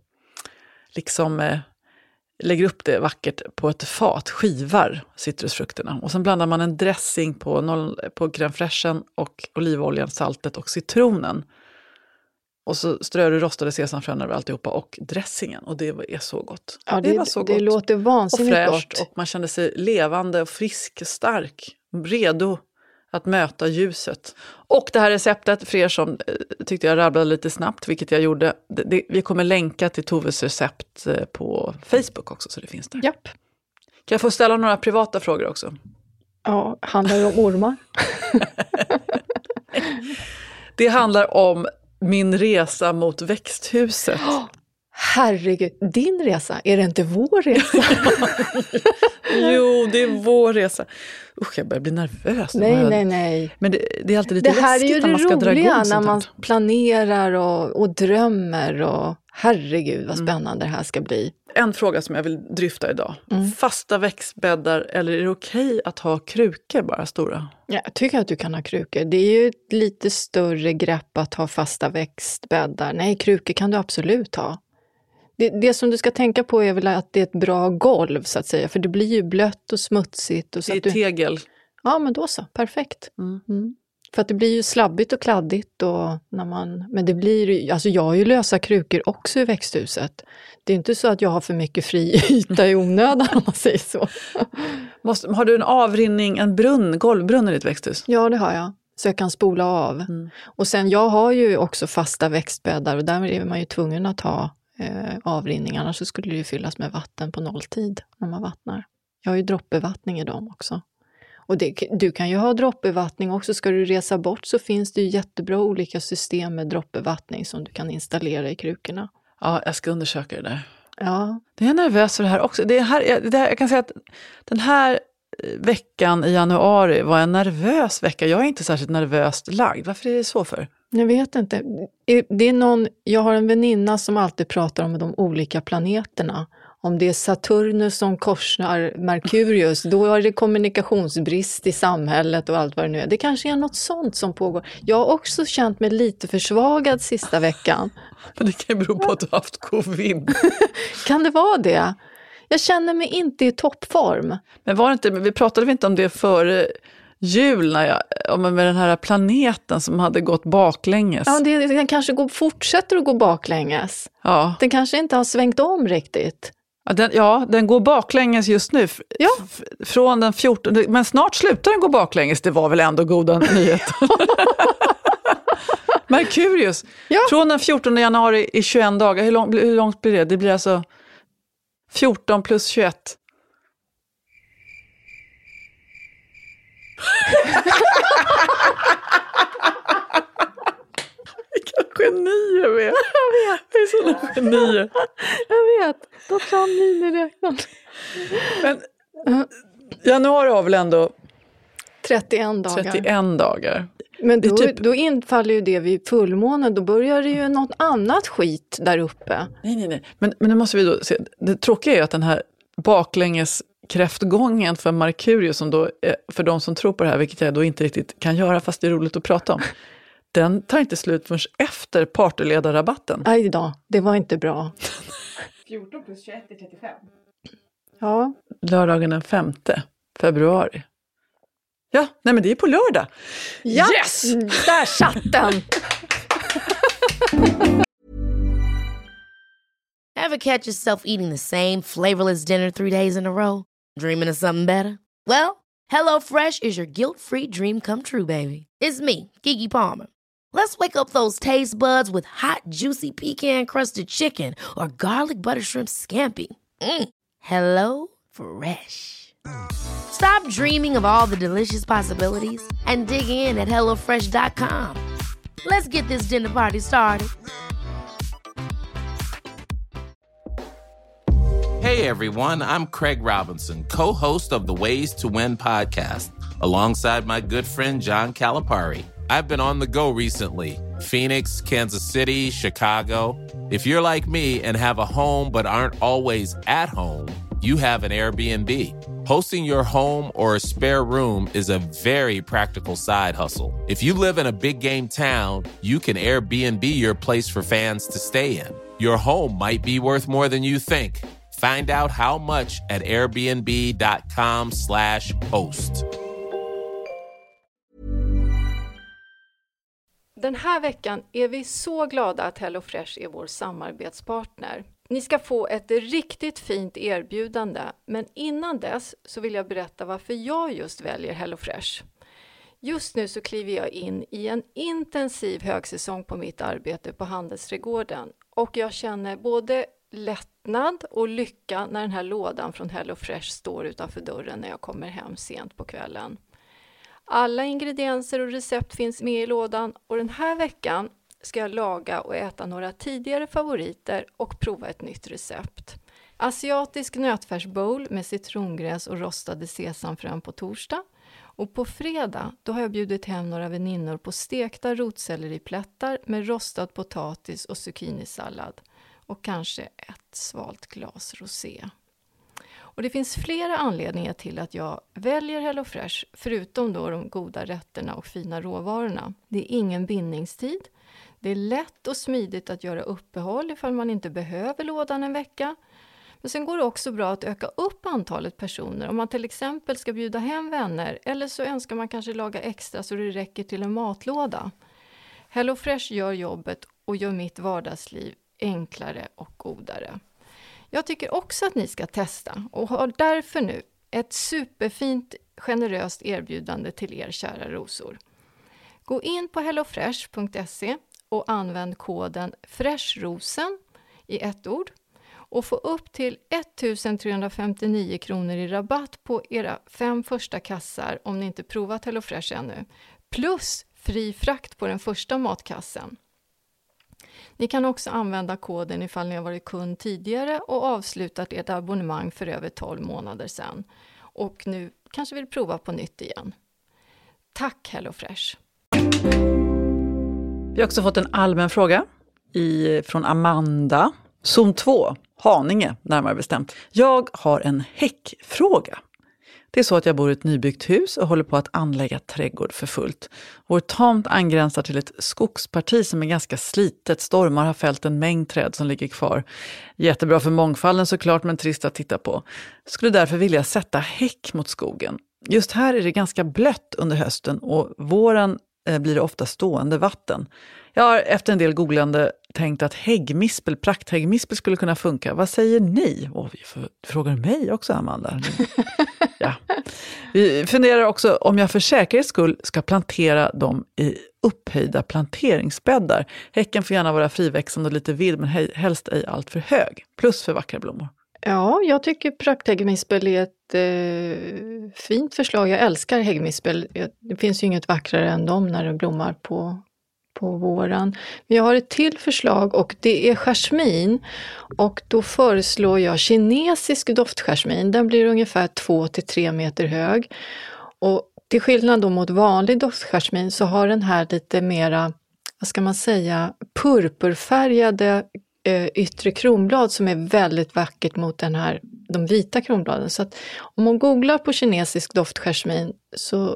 lägger upp det vackert på ett fat, skivar citrusfrukterna. Och sen blandar man en dressing på crème fraîchen och olivoljan, saltet och citronen. Och så strör du rostade sesamfrön över alltihopa och dressingen. Och det är så gott. Ja, det var så gott. Det låter vansinnigt och fräscht, gott. Och man kände sig levande och frisk, stark, redo att möta ljuset. Och det här receptet, för er som tyckte jag rabblade lite snabbt, vilket jag gjorde, vi kommer länka till Toves recept på Facebook också, så det finns där. Japp. Kan jag få ställa några privata frågor också? Ja, handlar det om ormar? Det handlar om min resa mot växthuset. Herregud, din resa? Är det inte vår resa? Jo, det är vår resa. Usch, jag börjar bli nervös. Nej. Men det är alltid lite läskigt när man ska dra igång sånt här. Det här är ju det roliga när man planerar och drömmer. Och herregud, vad spännande det här ska bli. En fråga som jag vill dryfta idag. Fasta växtbäddar, eller är det okej att ha krukor bara stora? Ja, jag tycker att du kan ha krukor. Det är ju ett lite större grepp att ha fasta växtbäddar. Nej, krukor kan du absolut ha. Det som du ska tänka på är väl att det är ett bra golv så att säga. För det blir ju blött och smutsigt. Och så det är tegel. Ja, men då så. Perfekt. För att det blir ju slabbigt och kladdigt. Men det blir alltså jag har ju lösa krukor också i växthuset. Det är inte så att jag har för mycket fri yta i onödan om man säger så. Har du en avrinning, en golvbrunn i ditt växthus? Ja, det har jag. Så jag kan spola av. Och sen jag har ju också fasta växtbäddar och därmed är man ju tvungen att ha avrinningarna, så skulle det ju fyllas med vatten på nolltid när man vattnar. Jag har ju droppbevattning i dem också. Och du kan ju ha droppbevattning också. Ska du resa bort så finns det ju jättebra olika system med droppbevattning som du kan installera i krukorna. Ja, jag ska undersöka det där. Ja. Det är nervös för det här också. Jag kan säga att den här veckan i januari var en nervös vecka. Jag är inte särskilt nervöst lagd. Varför är det så för? Jag vet inte. Jag har en väninna som alltid pratar om de olika planeterna. Om det är Saturnus som korsar Merkurius, då är det kommunikationsbrist i samhället och allt vad det nu är. Det kanske är något sånt som pågår. Jag har också känt mig lite försvagad sista veckan. Men det kan ju bero på att du har haft covid. Kan det vara det? Jag känner mig inte i toppform. Men vi pratade inte om det före jul med den här planeten som hade gått baklänges. Ja, den kanske fortsätter att gå baklänges. Ja. Den kanske inte har svängt om riktigt. Den går baklänges just nu. Ja. Från den 14. Men snart slutar den gå baklänges. Det var väl ändå goda nyheter. Merkurius. Ja. Från den 14 januari i 21 dagar. Hur långt blir det? Det blir alltså 14 plus 21. Vilka genier vi är. Jag vet. Vi är sådana genier. Jag vet. Då fram miniräknaren. Men januari har väl ändå 31 dagar. 31 dagar. Men då infaller ju det vid fullmånen. Då börjar det ju något annat skit där uppe. Nej. Men nu måste vi då se. Det tråkiga är ju att den här baklänges kräftgången för Merkurius, som då för de som tror på det här, vilket jag då inte riktigt kan göra fast det är roligt att prata om, den tar inte slut förrän efter partyledarrabatten. Aj då, det var inte bra. 14 plus 21 är 35. Ja. Lördagen den 5th. Februari. Ja, nej men det är på lördag. Ja, Yes! Där satt den! Ever catch yourself eating the same flavorless dinner 3 days in a row? Dreaming of something better? Well, HelloFresh is your guilt-free dream come true, baby. It's me, Keke Palmer. Let's wake up those taste buds with hot, juicy pecan-crusted chicken or garlic butter shrimp scampi. Hello Fresh. Stop dreaming of all the delicious possibilities and dig in at HelloFresh.com. Let's get this dinner party started. Hey everyone, I'm Craig Robinson, co-host of the Ways to Win podcast, alongside my good friend John Calipari. I've been on the go recently. Phoenix, Kansas City, Chicago. If you're like me and have a home but aren't always at home, you have an Airbnb. Hosting your home or a spare room is a very practical side hustle. If you live in a big game town, you can Airbnb your place for fans to stay in. Your home might be worth more than you think. Find out how much at airbnb.com/host. Den här veckan är vi så glada att HelloFresh är vår samarbetspartner. Ni ska få ett riktigt fint erbjudande, men innan dess så vill jag berätta varför jag just väljer HelloFresh. Just nu så kliver jag in i en intensiv högsäsong på mitt arbete på Handelsträdgården och jag känner både lättnad och lycka när den här lådan från HelloFresh står utanför dörren när jag kommer hem sent på kvällen. Alla ingredienser och recept finns med i lådan och den här veckan ska jag laga och äta några tidigare favoriter och prova ett nytt recept. Asiatisk nötfärsbowl med citrongräs och rostade sesamfrön på torsdag. Och på fredag då har jag bjudit hem några väninnor på stekta rotselleriplättar med rostad potatis och zucchinisallad. Och kanske ett svalt glas rosé. Och det finns flera anledningar till att jag väljer HelloFresh, förutom då de goda rätterna och fina råvarorna. Det är ingen bindningstid. Det är lätt och smidigt att göra uppehåll ifall man inte behöver lådan en vecka. Men sen går det också bra att öka upp antalet personer om man till exempel ska bjuda hem vänner eller så önskar man kanske laga extra så det räcker till en matlåda. HelloFresh gör jobbet och gör mitt vardagsliv enklare och godare. Jag tycker också att ni ska testa och har därför nu ett superfint generöst erbjudande till er kära rosor. Gå in på hellofresh.se och använd koden FRESHROSEN i ett ord och få upp till 1359 kronor i rabatt på era 5 första kassar om ni inte provat HelloFresh ännu. Plus fri frakt på den första matkassen. Ni kan också använda koden ifall ni har varit kund tidigare och avslutat ert abonnemang för över 12 månader sedan. Och nu kanske vill prova på nytt igen. Tack HelloFresh! Vi har också fått en allmän fråga från Amanda. Zon 2, Haninge närmare bestämt. Jag har en häckfråga. Det är så att jag bor i ett nybyggt hus och håller på att anlägga trädgård för fullt. Vår tomt angränsar till ett skogsparti som är ganska slitet. Stormar har fällt en mängd träd som ligger kvar. Jättebra för mångfalden såklart, men trist att titta på. Skulle därför vilja sätta häck mot skogen. Just här är det ganska blött under hösten och våren blir det ofta stående vatten. Jag har efter en del googlande tänkt att prakthäggmispel skulle kunna funka. Vad säger ni? Frågar mig också, Amanda? Ja. Vi funderar också om jag för säkerhets skull ska plantera dem i upphöjda planteringsbäddar. Häcken får gärna vara friväxande och lite vild, men helst ej allt för hög. Plus för vackra blommor. Ja, jag tycker prakthäggmispel är ett fint förslag. Jag älskar häggmispel. Det finns ju inget vackrare än dem när det blommar på våren. Men jag har ett till förslag och det är jasmin. Och då föreslår jag kinesisk doftjasmin. Den blir ungefär 2-3 meter hög. Och till skillnad då mot vanlig doftjasmin så har den här lite mera, vad ska man säga, purpurfärgade yttre kronblad som är väldigt vackert mot de vita kronbladen. Så att om man googlar på kinesisk doftjasmin så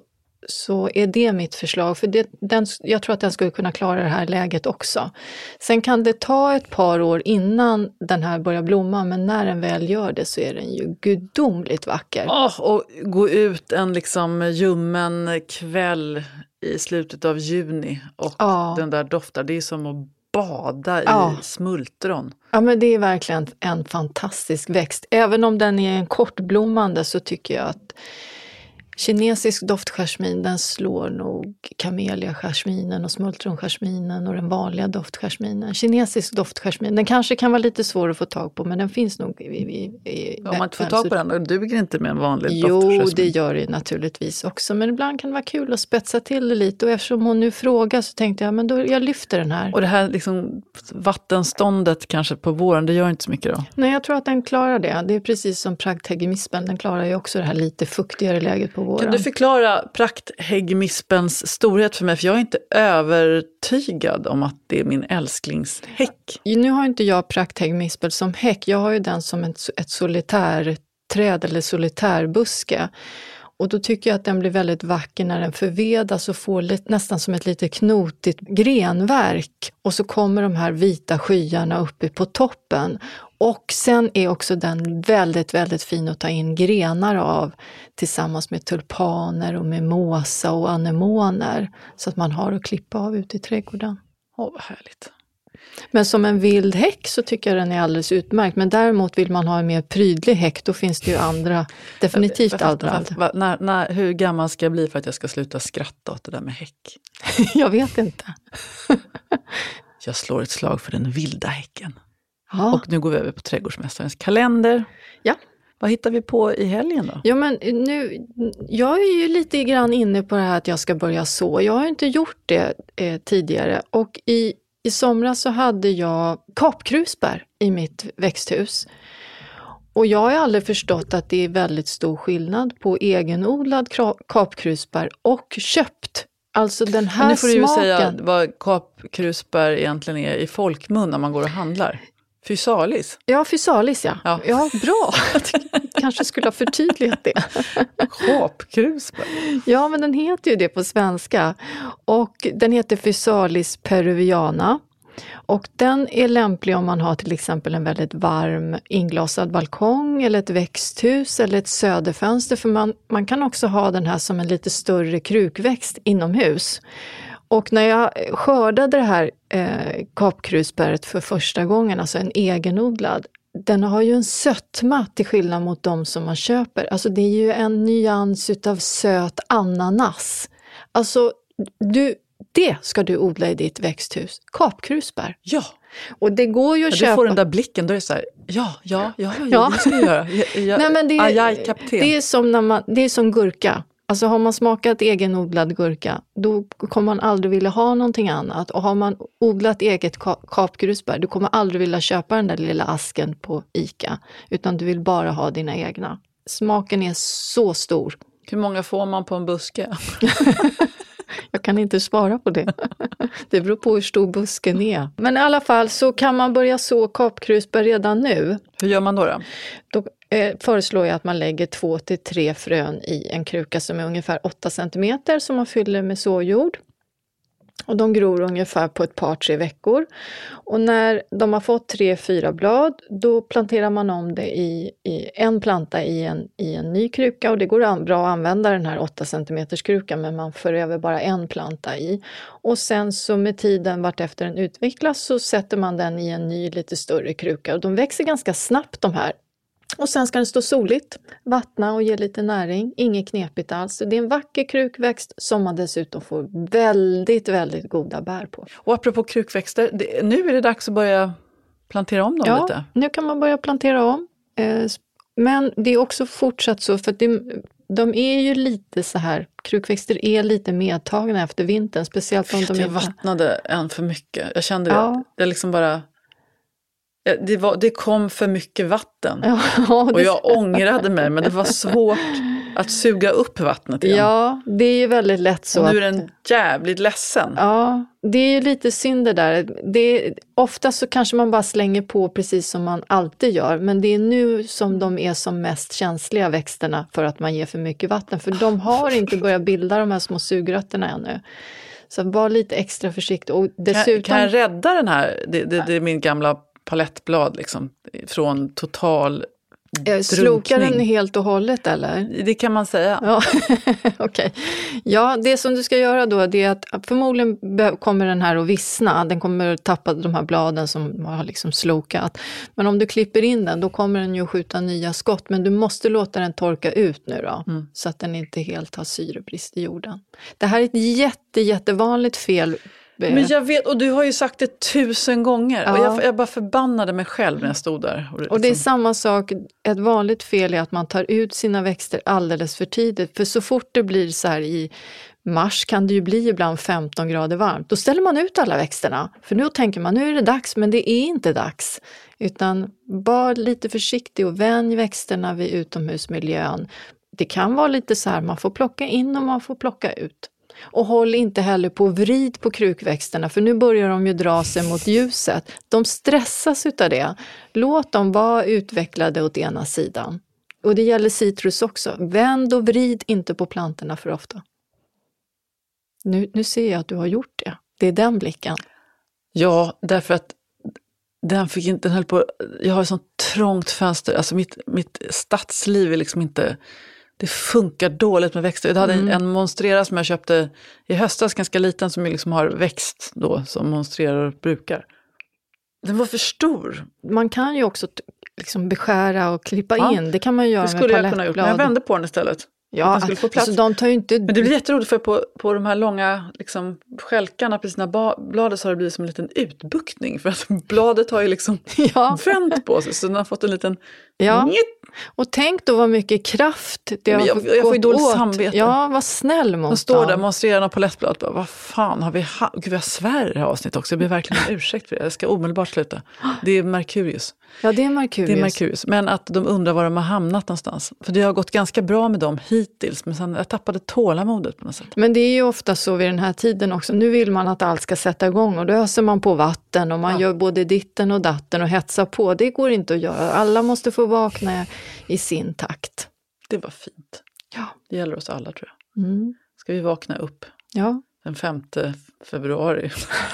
så är det mitt förslag. För jag tror att den skulle kunna klara det här läget också. Sen kan det ta ett par år innan den här börjar blomma, men när den väl gör det så är den ju gudomligt vacker. Och gå ut en liksom ljummen kväll i slutet av juni och den där doftar, det är som att bada i smultron. Ja, men det är verkligen en fantastisk växt. Även om den är en kortblommande så tycker jag att kinesisk doftjasmin, den slår nog kameliajasminen och smultronjasminen och den vanliga doftjasminen. Kinesisk doftjasmin, den kanske kan vara lite svår att få tag på, men den finns nog om man inte får tag på den, då duger inte med en vanlig doftjasmin. Jo, det gör det naturligtvis också, men ibland kan det vara kul att spetsa till det lite, och eftersom hon nu frågar så tänkte jag, men då jag lyfter den här. Och det här liksom vattenståndet kanske på våren, det gör inte så mycket då? Nej, jag tror att den klarar det. Det är precis som prakthäggmispeln, den klarar ju också det här lite fuktigare läget på våren. Kan du förklara prakthäggmispelns storhet för mig? För jag är inte övertygad om att det är min älsklingshäck. Nu har inte jag prakthäggmispel som häck. Jag har ju den som ett solitärträd eller solitärbuske. Och då tycker jag att den blir väldigt vacker när den förvedas och får nästan som ett lite knotigt grenverk. Och så kommer de här vita skyarna uppe på toppen. Och sen är också den väldigt, väldigt fin att ta in grenar av tillsammans med tulpaner och mimosa och anemoner. Så att man har att klippa av ute i trädgården. Vad härligt. Men som en vild häck så tycker jag den är alldeles utmärkt. Men däremot vill man ha en mer prydlig häck, då finns det ju andra, definitivt andra. Hur gammal ska jag bli för att jag ska sluta skratta åt det där med häck? Jag vet inte. Jag slår ett slag för den vilda häcken. Ja. Och nu går vi över på trädgårdsmästarens kalender. Ja. Vad hittar vi på i helgen då? Ja, men jag är ju lite grann inne på det här att jag ska börja så. Jag har inte gjort det tidigare. Och i somras så hade jag kapkrusbär i mitt växthus. Och jag har aldrig förstått att det är väldigt stor skillnad på egenodlad kapkrusbär och köpt. Alltså den här nu får du ju smaken. Säga vad kapkrusbär egentligen är i folkmun när man går och handlar. Fysalis? Ja, fysalis ja. Ja, bra. Kanske skulle ha förtydligat det. Kapkrusbär? Ja, men den heter ju det på svenska. Och den heter Physalis peruviana. Och den är lämplig om man har till exempel en väldigt varm inglasad balkong eller ett växthus eller ett söderfönster. För man kan också ha den här som en lite större krukväxt inomhus. Och när jag skördade det här kapkrusbäret för första gången, alltså en egenodlad, den har ju en sötma till skillnad mot de som man köper. Alltså det är ju en nyans utav söt ananas. Alltså det ska du odla i ditt växthus. Kapkrusbär. Ja. Och det går ju att köpa. Du får den där blicken, då är det så här, ja, det ska jag göra. Nej, men det är som gurka. Alltså har man smakat egenodlad gurka, då kommer man aldrig vilja ha någonting annat. Och har man odlat eget kapkrusbär, du kommer aldrig vilja köpa den där lilla asken på ICA. Utan du vill bara ha dina egna. Smaken är så stor. Hur många får man på en buske? Jag kan inte svara på det. Det beror på hur stor busken är. Men i alla fall så kan man börja så kapkrusbär redan nu. Hur gör man då? Då föreslår jag att man lägger 2 till 3 frön i en kruka som är ungefär 8 cm som man fyller med såjord. Och de gror ungefär på ett par 3 veckor. Och när de har fått 3-4 blad, då planterar man om det i en planta i en ny kruka. Och det går bra att använda den här 8 cm krukan, men man för över bara en planta i. Och sen så med tiden vartefter den utvecklas så sätter man den i en ny lite större kruka. Och de växer ganska snabbt de här. Och sen ska den stå soligt, vattna och ge lite näring. Inget knepigt alls. Det är en vacker krukväxt som man dessutom får väldigt, väldigt goda bär på. Och apropå krukväxter, nu är det dags att börja plantera om dem lite. Ja, nu kan man börja plantera om. Men det är också fortsatt så, för att de är ju lite så här, krukväxter är lite medtagna efter vintern. Speciellt om jag vattnade en för mycket. Jag kände det liksom bara... Det kom för mycket vatten. Ja, och jag ångrade mig, men det var svårt att suga upp vattnet igen. Ja, det är ju väldigt lätt så. Och nu är att, den jävligt ledsen. ja, det är ju lite synd det där. Ofta så kanske man bara slänger på precis som man alltid gör. Men det är nu som de är som mest känsliga, växterna, för att man ger för mycket vatten. För de har inte börjat bilda de här små sugrötterna ännu. Så var lite extra försiktig. Och dessutom, kan jag rädda den här, det är min gamla palettblad liksom, från total slokar den helt och hållet eller? Det kan man säga. Ja, okej. Ja, det som du ska göra då, det är att förmodligen kommer den här att vissna. Den kommer att tappa de här bladen som har liksom slokat. Men om du klipper in den, då kommer den ju att skjuta nya skott. Men du måste låta den torka ut nu då. Så att den inte helt har syrebrist i jorden. Det här är ett jättevanligt fel. Men jag vet, och du har ju sagt det 1000 gånger. Ja. Och jag bara förbannade mig själv när jag stod där. Och det är samma sak, ett vanligt fel är att man tar ut sina växter alldeles för tidigt. För så fort det blir så här i mars kan det ju bli ibland 15 grader varmt. Då ställer man ut alla växterna. För nu tänker man, nu är det dags, men det är inte dags. Utan var lite försiktig och vänj växterna vid utomhusmiljön. Det kan vara lite så här, man får plocka in och man får plocka ut. Och håll inte heller på och vrid på krukväxterna, för nu börjar de ju dra sig mot ljuset. De stressas utav det. Låt dem vara utvecklade åt ena sidan. Och det gäller citrus också. Vänd och vrid inte på plantorna för ofta. Nu ser jag att du har gjort det. Det är den blicken. Ja, därför att den höll på, jag har ett sånt trångt fönster. Alltså mitt stadsliv är liksom inte... Det funkar dåligt med växter. Jag hade en monstrera som jag köpte i höstas, ganska liten, som liksom har växt då, som monstrerar och brukar. Den var för stor. Man kan ju också liksom beskära och klippa in. Det kan man göra med palettblad. Det skulle jag kunna gjort, men jag vände på den istället. Ja, skulle få plats. Alltså, de tar ju inte... Men det blir jätteroligt, för på de här långa liksom, skälkarna, precis när bladet, så har det blivit som en liten utbuktning. För att bladet har ju liksom vänt på sig, så den har fått en liten... Ja. Och tänk då vad mycket kraft det har jag får ju dåligt samvete. Ja, vad snäll mot de står där, monstrerarna på lättblad. Vad fan har vi... Gud, jag svär det här avsnitt också. Jag ber verkligen en ursäkt för det. Jag ska omedelbart sluta. Det är Merkurius. Ja, det är Merkurius. Det är Merkurius. Men att de undrar var de har hamnat någonstans. För det har gått ganska bra med dem hittills. Men sen jag tappade tålamodet på något sätt. Men det är ju ofta så vid den här tiden också. Nu vill man att allt ska sätta igång. Och då öser man på vatten. Och man gör både ditten och datten och hetsar på. Det går inte att göra. Alla måste få vakna i sin takt. Det var fint. Ja. Det gäller oss alla, tror jag. Ska vi vakna upp? Ja. Den 5 februari.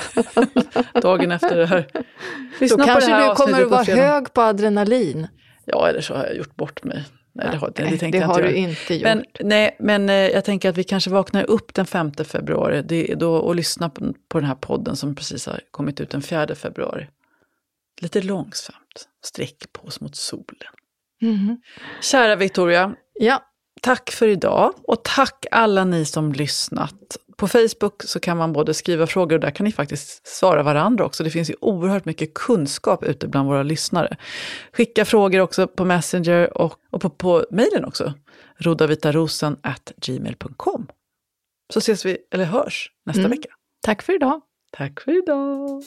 Dagen efter det här. Då kanske du kommer att vara hög på adrenalin. Ja, eller så har jag gjort bort mig. Nej, det har du inte gjort. Men jag tänker att vi kanske vaknar upp den 5 februari. Det är då och lyssna på den här podden som precis har kommit ut den 4 februari. Lite långsamt. Sträck på oss mot solen. Kära Victoria. Ja. Tack för idag. Och tack alla ni som lyssnat. På Facebook så kan man både skriva frågor, och där kan ni faktiskt svara varandra också. Det finns ju oerhört mycket kunskap ute bland våra lyssnare. Skicka frågor också på Messenger och på mejlen också. rodavitarosen@gmail.com. Så ses vi, eller hörs, nästa vecka. Tack för idag. Tack för idag.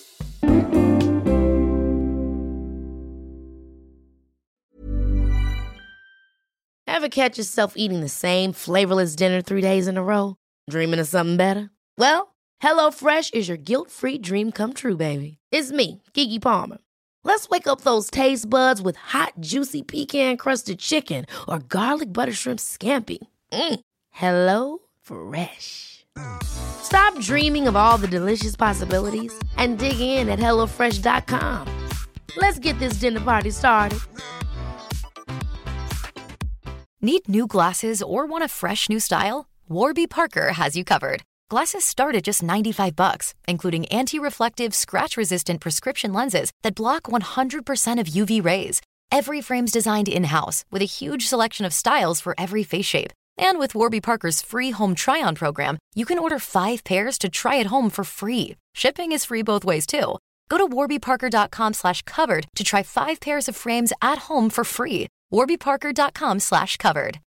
Ever catch yourself eating the same flavorless dinner 3 days in a row? Dreaming of something better? Well, HelloFresh is your guilt-free dream come true, baby. It's me, Keke Palmer. Let's wake up those taste buds with hot, juicy pecan-crusted chicken or garlic butter shrimp scampi. Hello Fresh. Stop dreaming of all the delicious possibilities and dig in at HelloFresh.com. Let's get this dinner party started. Need new glasses or want a fresh new style? Warby Parker has you covered. Glasses start at just $95, including anti-reflective, scratch-resistant prescription lenses that block 100% of UV rays. Every frame's designed in-house with a huge selection of styles for every face shape. And with Warby Parker's free home try-on program, you can order 5 pairs to try at home for free. Shipping is free both ways, too. Go to warbyparker.com/covered to try 5 pairs of frames at home for free. warbyparker.com/covered.